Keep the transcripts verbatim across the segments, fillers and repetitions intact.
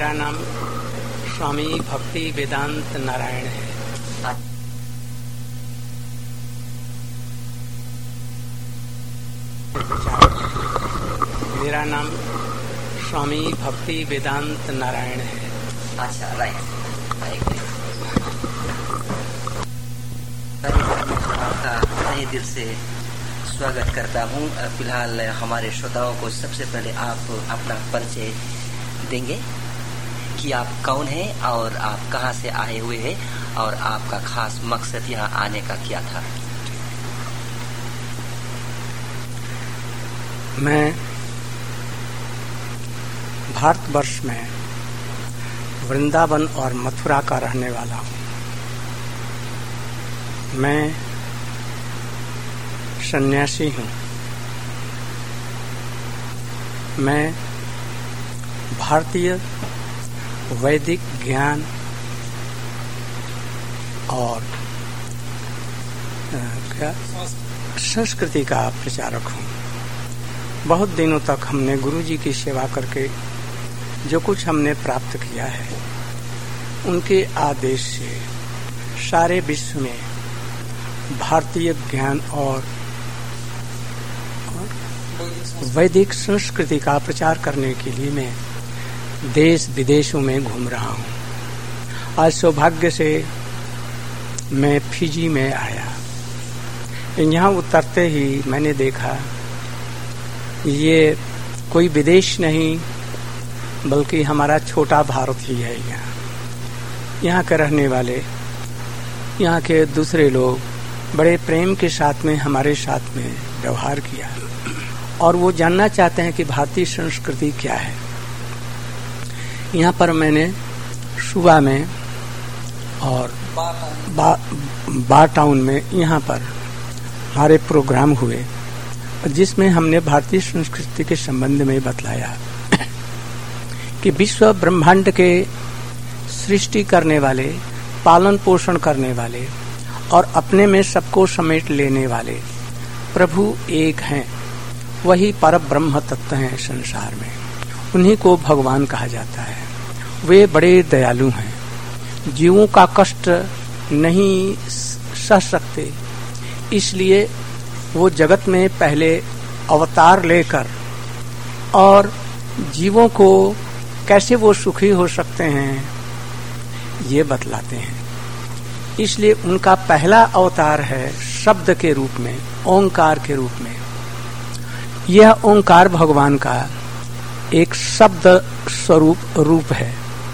मेरा नाम स्वामी भक्ति वेदांत नारायण है। मेरा नाम स्वामी भक्ति वेदांत नारायण है। अच्छा, राइट। आपका तहे दिल से स्वागत करता हूँ। फिलहाल हमारे श्रोताओं को सबसे पहले आप अपना परिचय देंगे कि आप कौन हैं और आप कहाँ से आए हुए हैं और आपका खास मकसद यहाँ आने का क्या था। मैं भारतवर्ष में वृंदावन और मथुरा का रहने वाला हूँ। मैं सन्यासी हूँ। मैं भारतीय वैदिक ज्ञान और क्या संस्कृति का प्रचारक हूँ। बहुत दिनों तक हमने गुरु जी की सेवा करके जो कुछ हमने प्राप्त किया है, उनके आदेश से सारे विश्व में भारतीय ज्ञान और वैदिक संस्कृति का प्रचार करने के लिए मैं देश विदेशों में घूम रहा हूँ। आज सौभाग्य से मैं फिजी में आया। यहाँ उतरते ही मैंने देखा ये कोई विदेश नहीं बल्कि हमारा छोटा भारत ही है। यहाँ यहाँ के रहने वाले, यहाँ के दूसरे लोग बड़े प्रेम के साथ में हमारे साथ में व्यवहार किया और वो जानना चाहते हैं कि भारतीय संस्कृति क्या है। यहाँ पर मैंने सुबह में और बा, बा टाउन में यहाँ पर हमारे प्रोग्राम हुए जिसमें हमने भारतीय संस्कृति के संबंध में बतलाया कि विश्व ब्रह्मांड के सृष्टि करने वाले, पालन पोषण करने वाले और अपने में सबको समेट लेने वाले प्रभु एक हैं। वही पर ब्रह्म तत्व हैं संसार में। उन्हीं को भगवान कहा जाता है। वे बड़े दयालु हैं। जीवों का कष्ट नहीं सह सकते, इसलिए वो जगत में पहले अवतार लेकर और जीवों को कैसे वो सुखी हो सकते हैं ये बतलाते हैं। इसलिए उनका पहला अवतार है शब्द के रूप में, ओंकार के रूप में। यह ओंकार भगवान का एक शब्द स्वरूप रूप है।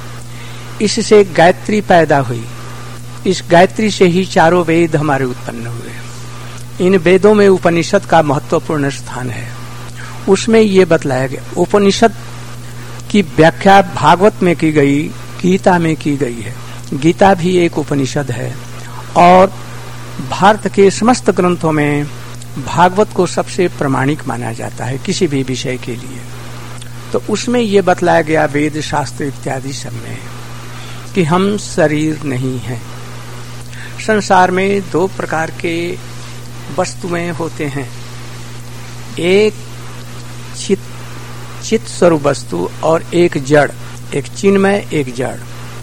इससे गायत्री पैदा हुई। इस गायत्री से ही चारों वेद हमारे उत्पन्न हुए। इन वेदों में उपनिषद का महत्वपूर्ण स्थान है। उसमें ये बतलाया गया, उपनिषद की व्याख्या भागवत में की गई, गीता में की गई है। गीता भी एक उपनिषद है और भारत के समस्त ग्रंथों में भागवत को सबसे प्रमाणिक माना जाता है किसी भी विषय के लिए। तो उसमें ये बतलाया गया वेद शास्त्र इत्यादि सब में कि हम शरीर नहीं हैं। संसार में दो प्रकार के वस्तुएं होते हैं। एक चित चित स्वरूप वस्तु और एक जड़, एक चिन्मय एक जड़।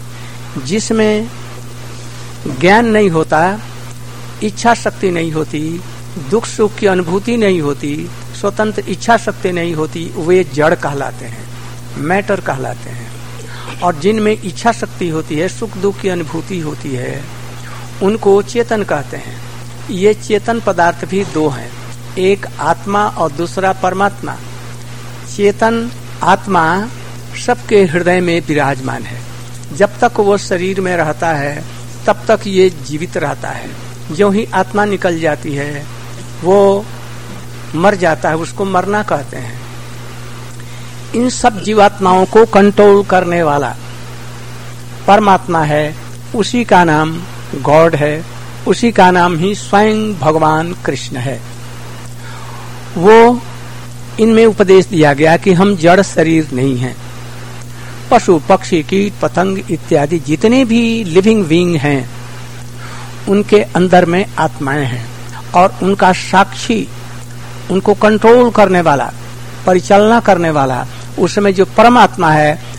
जिसमें ज्ञान नहीं होता, इच्छा शक्ति नहीं होती, दुख सुख की अनुभूति नहीं होती, स्वतंत्र इच्छा शक्ति नहीं होती, वे जड़ कहलाते हैं, मैटर कहलाते हैं। और जिनमें इच्छा शक्ति होती है, सुख दुख की अनुभूति होती है, उनको चेतन कहते हैं। ये चेतन पदार्थ भी दो हैं, एक आत्मा और दूसरा परमात्मा। चेतन आत्मा सबके हृदय में विराजमान है। जब तक वो शरीर में रहता है तब तक ये जीवित रहता है। जो ही आत्मा निकल जाती है वो मर जाता है, उसको मरना कहते हैं। इन सब जीवात्माओं को कंट्रोल करने वाला परमात्मा है, उसी का नाम गॉड है, उसी का नाम ही स्वयं भगवान कृष्ण है। वो इनमें उपदेश दिया गया कि हम जड़ शरीर नहीं हैं। पशु पक्षी कीट पतंग इत्यादि जितने भी लिविंग बीइंग हैं उनके अंदर में आत्माएं हैं और उनका साक्षी, उनको कंट्रोल करने वाला, परिचालना करने वाला, उसमें जो परमात्मा है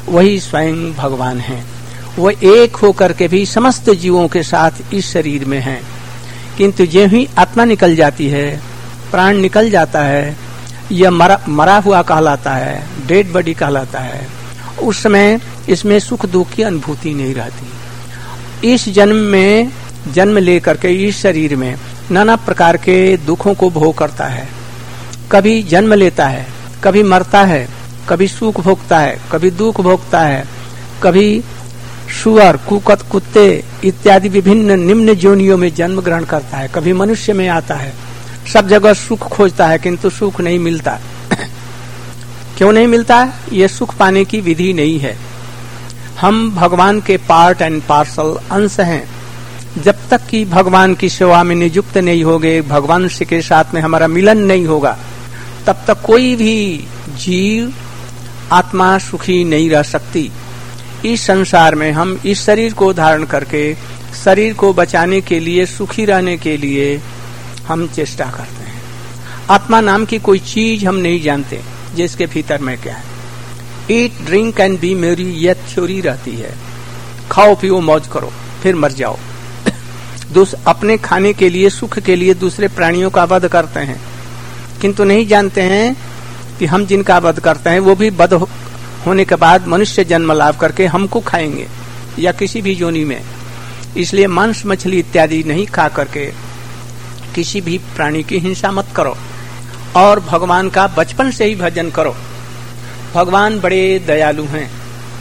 वही स्वयं भगवान है। वो एक होकर के भी समस्त जीवों के साथ इस शरीर में है, किंतु जो ही आत्मा निकल जाती है, प्राण निकल जाता है, यह मरा, मरा हुआ कहलाता है, डेड बॉडी कहलाता है, उस समय इसमें सुख दुख की अनुभूति नहीं रहती। इस जन्म में जन्म लेकर के इस शरीर में नाना प्रकार के दुखों को भोग करता है। कभी जन्म लेता है, कभी मरता है, कभी सुख भोगता है, कभी दुख भोगता है, कभी सुअर, कुकत, कुत्ते इत्यादि विभिन्न निम्न जोनियों में जन्म ग्रहण करता है, कभी मनुष्य में आता है। सब जगह सुख खोजता है किंतु सुख नहीं मिलता। क्यों नहीं मिलता? ये सुख पाने की विधि नहीं है। हम भगवान के पार्ट एंड पार्सल अंश हैं। जब तक कि भगवान की सेवा में नियुक्त नहीं होगे, भगवान के साथ में हमारा मिलन नहीं होगा, तब तक कोई भी जीव आत्मा सुखी नहीं रह सकती। इस संसार में हम इस शरीर को धारण करके शरीर को बचाने के लिए, सुखी रहने के लिए हम चेष्टा करते हैं। आत्मा नाम की कोई चीज हम नहीं जानते जिसके भीतर में क्या है। ईट ड्रिंक एंड बी मेरी, यह थ्योरी रहती है। खाओ पियो मौज करो फिर मर जाओ। अपने खाने के लिए, सुख के लिए दूसरे प्राणियों का वध करते हैं, किंतु नहीं जानते हैं कि हम जिनका वध करते हैं वो भी वध होने के बाद मनुष्य जन्म लाभ करके हमको खाएंगे या किसी भी योनि में। इसलिए मांस मछली इत्यादि नहीं खा करके किसी भी प्राणी की हिंसा मत करो और भगवान का बचपन से ही भजन करो। भगवान बड़े दयालु हैं,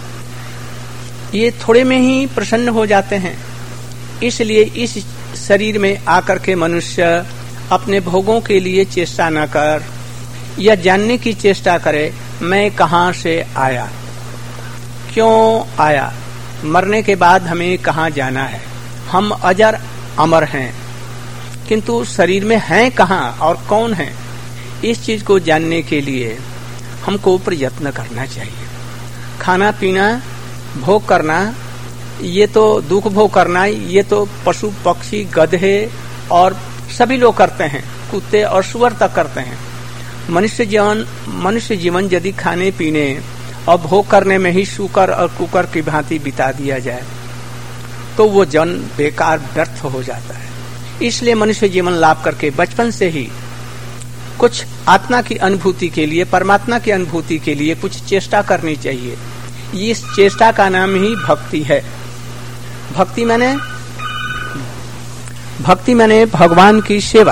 ये थोड़े में ही प्रसन्न हो जाते हैं। इसलिए इस शरीर में आकर के मनुष्य अपने भोगों के लिए चेष्टा न कर, यह जानने की चेष्टा करे मैं कहाँ से आया, क्यों आया, मरने के बाद हमें कहाँ जाना है। हम अजर अमर हैं, किंतु शरीर में हैं कहाँ और कौन है, इस चीज को जानने के लिए हमको प्रयत्न करना चाहिए। खाना पीना भोग करना, ये तो दुख भोग करना, ये तो पशु पक्षी गधे और सभी लोग करते हैं, कुत्ते और सुअर तक करते हैं। मनुष्य जीवन मनुष्य जीवन यदि खाने पीने और भोग करने में ही शुकर और कुकर की भांति बिता दिया जाए तो वो जन बेकार व्यर्थ हो जाता है। इसलिए मनुष्य जीवन लाभ करके बचपन से ही कुछ आत्मा की अनुभूति के लिए, परमात्मा की अनुभूति के लिए कुछ चेष्टा करनी चाहिए। इस चेष्टा का नाम ही भक्ति है। भक्ति माने भक्ति माने भगवान की सेवा।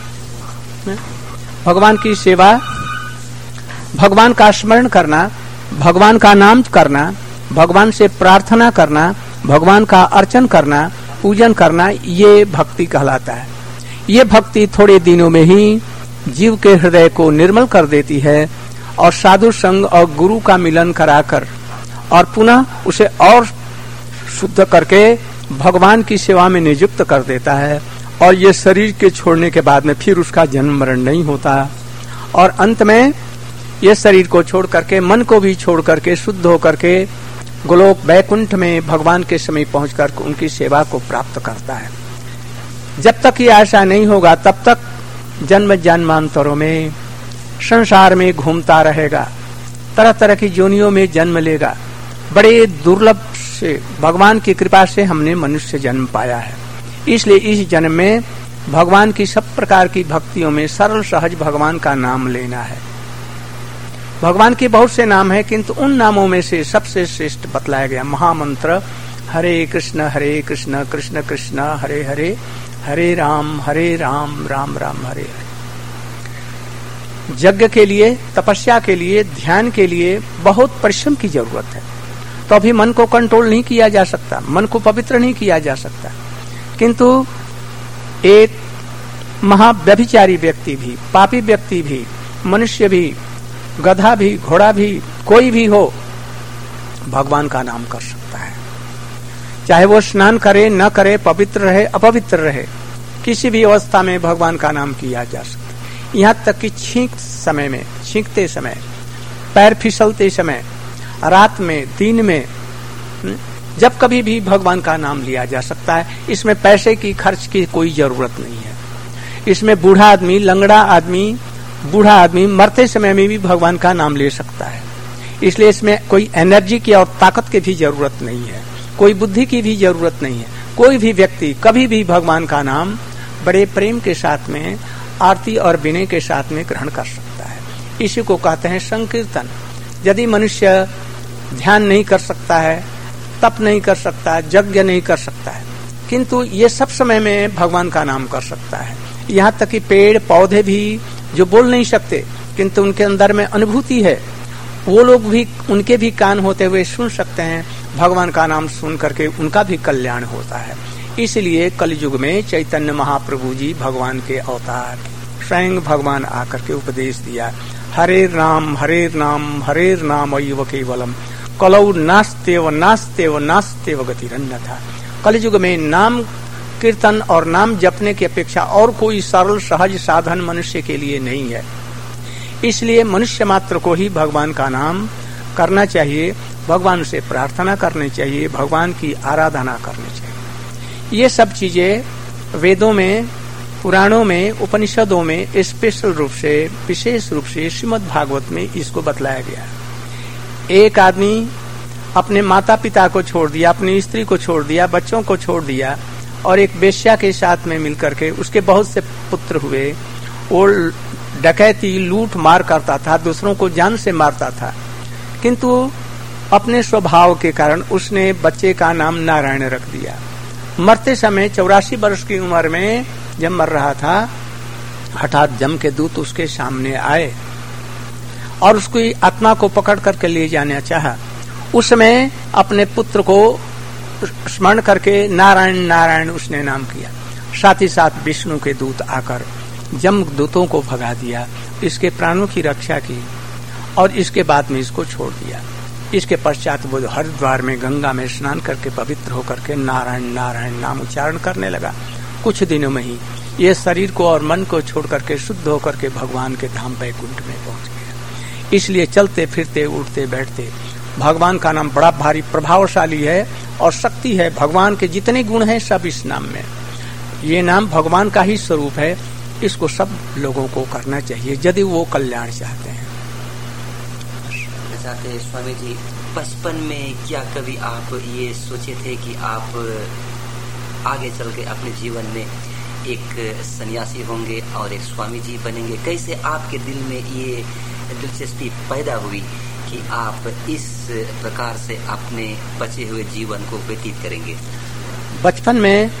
भगवान की सेवा, भगवान का स्मरण करना, भगवान का नाम करना, भगवान से प्रार्थना करना, भगवान का अर्चन करना, पूजन करना, ये भक्ति कहलाता है। ये भक्ति थोड़े दिनों में ही जीव के हृदय को निर्मल कर देती है और साधु संग और गुरु का मिलन कराकर और पुनः उसे और शुद्ध करके भगवान की सेवा में नियुक्त कर देता है। और ये शरीर के छोड़ने के बाद में फिर उसका जन्म मरण नहीं होता और अंत में ये शरीर को छोड़ करके, मन को भी छोड़ करके, शुद्ध होकर के गोलोक वैकुंठ में भगवान के समीप पहुंचकर उनकी सेवा को प्राप्त करता है। जब तक ये आशा नहीं होगा तब तक जन्म जन्मांतरों में संसार में घूमता रहेगा, तरह तरह की योनियों में जन्म लेगा। बड़े दुर्लभ से भगवान की कृपा से हमने मनुष्य जन्म पाया है। इसलिए इस जन्म में भगवान की सब प्रकार की भक्तियों में सरल सहज भगवान का नाम लेना है। भगवान के बहुत से नाम हैं, किंतु उन नामों में से सबसे श्रेष्ठ बतलाया गया महामंत्र हरे कृष्ण हरे कृष्ण कृष्ण कृष्ण हरे हरे, हरे राम हरे राम राम राम हरे हरे। यज्ञ के लिए, तपस्या के लिए, ध्यान के लिए बहुत परिश्रम की जरूरत है, तो अभी मन को कंट्रोल नहीं किया जा सकता, मन को पवित्र नहीं किया जा सकता। किंतु एक महाव्यभिचारी व्यक्ति भी, पापी व्यक्ति भी, मनुष्य भी, गधा भी, घोड़ा भी, कोई भी हो, भगवान का नाम कर सकता है। चाहे वो स्नान करे न करे, पवित्र रहे अपवित्र रहे, किसी भी अवस्था में भगवान का नाम किया जा सकता है। यहाँ तक कि छींक समय में, छींकते समय, पैर फिसलते समय, रात में, दिन में, जब कभी भी भगवान का नाम लिया जा सकता है। इसमें पैसे की खर्च की कोई जरूरत नहीं है। इसमें बूढ़ा आदमी, लंगड़ा आदमी, बूढ़ा आदमी मरते समय में भी भगवान का नाम ले सकता है। इसलिए इसमें कोई एनर्जी की और ताकत की भी जरूरत नहीं है, कोई बुद्धि की भी जरूरत नहीं है। कोई भी व्यक्ति कभी भी भगवान का नाम बड़े प्रेम के साथ में, आरती और विनय के साथ में ग्रहण कर सकता है। इसी को कहते हैं संकीर्तन। यदि मनुष्य ध्यान नहीं कर सकता है, तप नहीं कर सकता है, यज्ञ नहीं कर सकता है, किंतु ये सब समय में भगवान का नाम कर सकता है। यहाँ तक कि पेड़ पौधे भी जो बोल नहीं सकते किंतु उनके अंदर में अनुभूति है, वो लोग भी, उनके भी कान होते हुए सुन सकते हैं। भगवान का नाम सुन करके उनका भी कल्याण होता है। इसलिए कलयुग में चैतन्य महाप्रभु जी भगवान के अवतार, स्वयं भगवान आकर के उपदेश दिया, हरे नाम हरे नाम हरे नाम अय्यव केवलम कलौ नास्तेव नास्तेव नास्तेव गतिरन्यथा। कलयुग में नाम कीर्तन और नाम जपने की अपेक्षा और कोई सरल सहज साधन मनुष्य के लिए नहीं है। इसलिए मनुष्य मात्र को ही भगवान का नाम करना चाहिए, भगवान से प्रार्थना करनी चाहिए, भगवान की आराधना करनी चाहिए। ये सब चीजें वेदों में, पुराणों में, उपनिषदों में स्पेशल रूप से, विशेष रूप से श्रीमद् भागवत में इसको बतलाया गया। एक आदमी अपने माता पिता को छोड़ दिया, अपनी स्त्री को छोड़ दिया, बच्चों को छोड़ दिया और एक वेश्या के साथ में मिलकर के उसके बहुत से पुत्र हुए। वो डकैती लूट मार करता था, दूसरों को जान से मारता था, किंतु अपने स्वभाव के कारण उसने बच्चे का नाम नारायण रख दिया। मरते समय चौरासी वर्ष की उम्र में जब मर रहा था, हठात जम के दूत उसके सामने आए और उसकी आत्मा को पकड़ करके ले जाना चाहा। उस समय अपने पुत्र को स्मरण करके नारायण नारायण उसने नाम किया। साथ ही साथ विष्णु के दूत आकर जम दूतों को भगा दिया, इसके प्राणों की रक्षा की और इसके बाद में इसको छोड़ दिया। इसके पश्चात वो हरिद्वार में गंगा में स्नान करके पवित्र होकर के नारायण नारायण नाम उच्चारण करने लगा। कुछ दिनों में ही ये शरीर को और मन को छोड़ करके शुद्ध होकर के भगवान के धाम वैकुंठ में पहुंच गया। इसलिए चलते फिरते उठते बैठते भगवान का नाम बड़ा भारी प्रभावशाली है और शक्ति है। भगवान के जितने गुण हैं सब इस नाम में। ये नाम भगवान का ही स्वरूप है। इसको सब लोगों को करना चाहिए यदि वो कल्याण चाहते हैं। चाहते स्वामी जी, बचपन में क्या कभी आप ये सोचे थे कि आप आगे चल के अपने जीवन में एक सन्यासी होंगे और एक स्वामी जी बनेंगे? कैसे आपके दिल में ये दिलचस्पी पैदा हुई कि आप इस प्रकार से अपने बचे हुए जीवन को व्यतीत करेंगे? बचपन में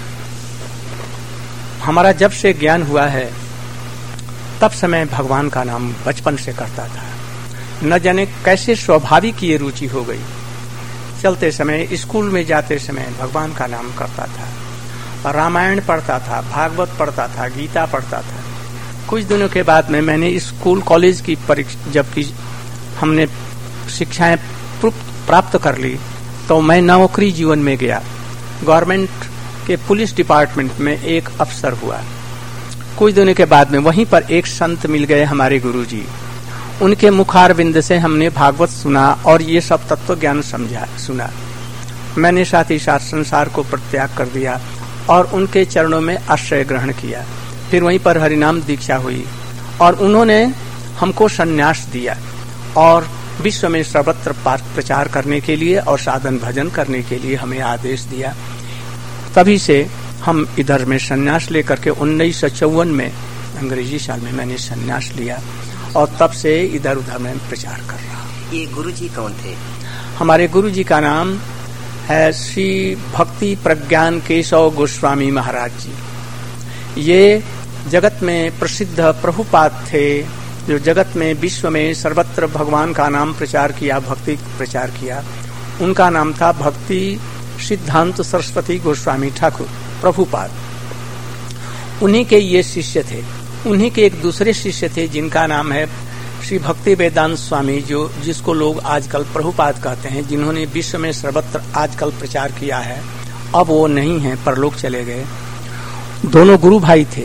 हमारा जब से ज्ञान हुआ है तब से मैं भगवान का नाम बचपन से करता था। न जाने कैसे स्वाभाविक ये रुचि हो गई। चलते समय, स्कूल में जाते समय भगवान का नाम करता था, रामायण पढ़ता था, भागवत पढ़ता था, गीता पढ़ता था। कुछ दिनों के बाद में मैंने स्कूल कॉलेज की परीक्षा जब की हमने शिक्षाएं प्राप्त कर ली तो मैं नौकरी जीवन में गया। गवर्नमेंट के पुलिस डिपार्टमेंट में एक अफसर हुआ। कुछ दिनों के बाद में वहीं पर एक संत मिल गए हमारे गुरुजी। उनके मुखारविंद से हमने भागवत सुना और ये सब तत्व ज्ञान समझा सुना। मैंने साथ ही साथ संसार को परित्याग कर दिया और उनके चरणों में आश्रय ग्रहण किया। फिर वहीं पर हरिनाम दीक्षा हुई और उन्होंने हमको संन्यास दिया और विश्व में सर्वत्र प्रचार करने के लिए और साधन भजन करने के लिए हमें आदेश दिया। तभी से हम इधर में संन्यास लेकर के उन्नीस सौ चौवन में अंग्रेजी साल में मैंने संन्यास लिया और तब से इधर उधर में प्रचार कर रहा। ये गुरुजी कौन थे? हमारे गुरुजी का नाम है श्री भक्ति प्रज्ञान केशव गोस्वामी महाराज जी। ये जगत में प्रसिद्ध प्रभुपाद थे जो जगत में विश्व में सर्वत्र भगवान का नाम प्रचार किया, भक्ति प्रचार किया। उनका नाम था भक्ति सिद्धांत सरस्वती गोस्वामी ठाकुर प्रभुपाद। उन्हीं के ये शिष्य थे। उन्हीं के एक दूसरे शिष्य थे जिनका नाम है श्री भक्ति वेदांत स्वामी, जो जिसको लोग आजकल प्रभुपाद कहते हैं, जिन्होंने विश्व में सर्वत्र आजकल प्रचार किया है। अब वो नहीं है, परलोक चले गए। दोनों गुरु भाई थे।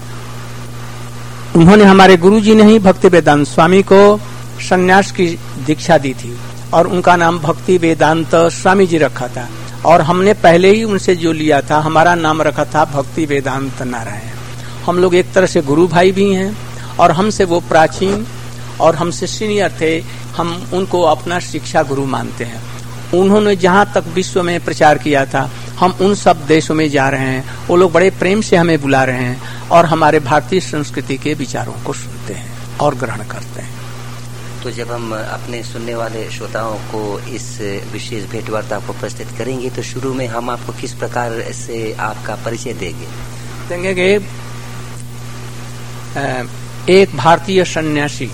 उन्होंने हमारे गुरुजी ने ही भक्ति वेदांत स्वामी को संन्यास की दीक्षा दी थी और उनका नाम भक्ति वेदांत स्वामी जी रखा था और हमने पहले ही उनसे जो लिया था हमारा नाम रखा था भक्ति वेदांत नारायण। हम लोग एक तरह से गुरु भाई भी हैं और हमसे वो प्राचीन और हमसे सीनियर थे, हम उनको अपना शिक्षा गुरु मानते हैं। उन्होंने जहाँ तक विश्व में प्रचार किया था, हम उन सब देशों में जा रहे हैं। वो लोग बड़े प्रेम से हमें बुला रहे हैं और हमारे भारतीय संस्कृति के विचारों को सुनते हैं और ग्रहण करते हैं। तो जब हम अपने सुनने वाले श्रोताओं को इस विशेष भेंट वार्ता को प्रस्तुत करेंगे, तो शुरू में हम आपको किस प्रकार से आपका परिचय देंगे? देंगे कि एक भारतीय सन्यासी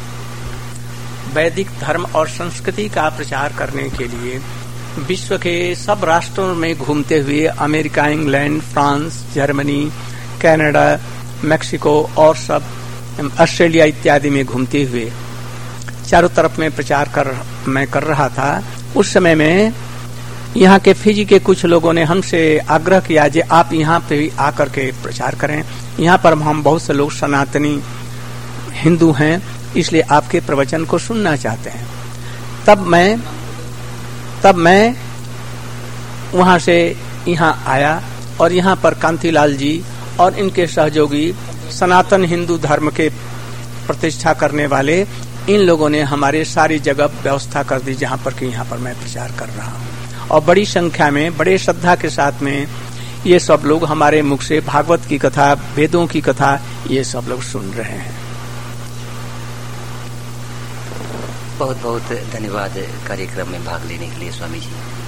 वैदिक धर्म और संस्कृति का प्रचार करने के लिए विश्व के सब राष्ट्रों में घूमते हुए America, England, France, Germany, Canada, Mexico और सब ऑस्ट्रेलिया इत्यादि में घूमते हुए चारों तरफ में प्रचार कर मैं कर रहा था। उस समय में यहाँ के फिजी के कुछ लोगों ने हमसे आग्रह किया कि आप यहाँ पे आकर के प्रचार करें। यहाँ पर हम बहुत से लोग सनातनी हिंदू हैं, इसलिए आपके प्रवचन को सुनना चाहते हैं। तब मैं तब मैं वहाँ से यहाँ आया और यहाँ पर कांतिलाल जी और इनके सहयोगी सनातन हिंदू धर्म के प्रतिष्ठा करने वाले इन लोगों ने हमारे सारी जगह व्यवस्था कर दी, जहाँ पर कि यहाँ पर मैं प्रचार कर रहा हूँ। और बड़ी संख्या में, बड़े श्रद्धा के साथ में ये सब लोग हमारे मुख से भागवत की कथा, वेदों की कथा ये सब लोग सुन रहे हैं। बहुत बहुत धन्यवाद कार्यक्रम में भाग लेने के लिए स्वामी जी।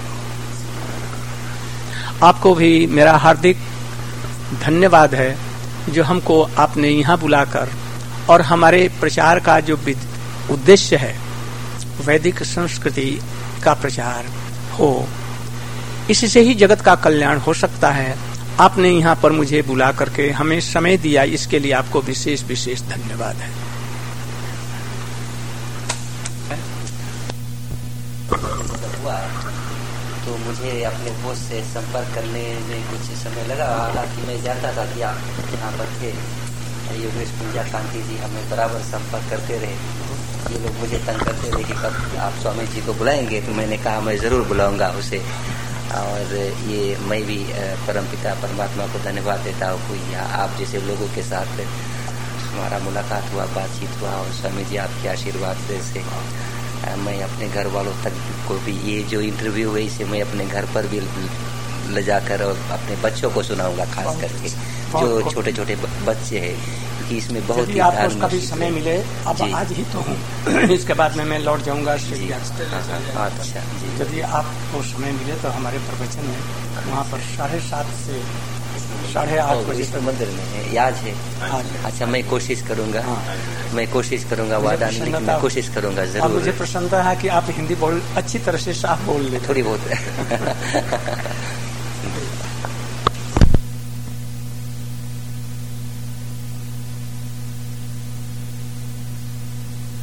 आपको भी मेरा हार्दिक धन्यवाद है जो हमको आपने यहाँ बुलाकर और हमारे प्रचार का जो उद्देश्य है वैदिक संस्कृति का प्रचार हो, इससे ही जगत का कल्याण हो सकता है। आपने यहाँ पर मुझे बुला करके हमें समय दिया, इसके लिए आपको विशेष विशेष धन्यवाद है। तो मुझे अपने बोस से संपर्क करने में कुछ समय लगा, हालांकि मैं जानता था कि आप यहाँ पर थे। योगेश पूजा कांति जी हमें बराबर संपर्क करते रहे। ये लोग मुझे तंग करते रहे कि कब आप स्वामी जी को बुलाएंगे, तो मैंने कहा मैं जरूर बुलाऊंगा उसे। और ये मैं भी परमपिता परमात्मा को धन्यवाद देता हूँ कि आप जैसे लोगों के साथ हमारा मुलाकात हुआ, बातचीत हुआ, और स्वामी जी आपके आशीर्वाद से मैं अपने घर वालों तक को भी ये जो इंटरव्यू हुई इसे मैं अपने घर पर भी ले जाकर और अपने बच्चों को सुनाऊंगा, खास करके जो छोटे छोटे बच्चे हैं, क्योंकि इसमें बहुत ही आपको कभी समय मिले। अब आज ही तो हूँ, इसके बाद में मैं लौट जाऊंगा। अच्छा जी, यदि आपको समय मिले तो हमारे प्रवचन में वहाँ पर साढ़े सात से साढ़े आठ बजे मंदिर में याद है। अच्छा, मैं कोशिश करूंगा। हाँ। मैं कोशिश करूंगा, वादा नहीं, लेकिन मैं कोशिश करूंगा जरूर। मुझे प्रसन्नता है कि आप हिंदी बोल अच्छी तरह से साफ बोल लेते, थोड़ी बहुत